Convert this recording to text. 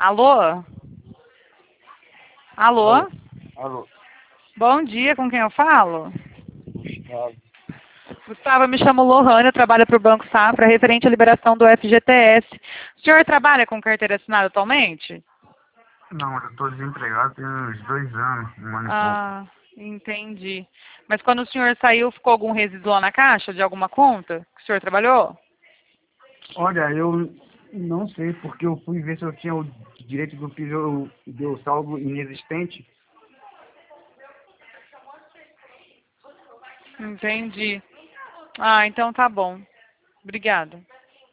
Alô? Alô? Alô, alô, Bom dia, com quem eu falo? Gustavo. Gustavo, me chamo Lohane, eu trabalho para o Banco Safra, referente à liberação do FGTS. O senhor trabalha com carteira assinada atualmente? Não, eu tô desempregado tem uns 2 anos, 1 ano e pouco. Ah, entendi. Mas quando o senhor saiu, ficou algum resíduo lá na caixa de alguma conta que o senhor trabalhou? Olha, eu não sei porque eu fui ver se eu tinha o direito do piso do saldo inexistente. Entendi. Ah, então tá bom. Obrigada.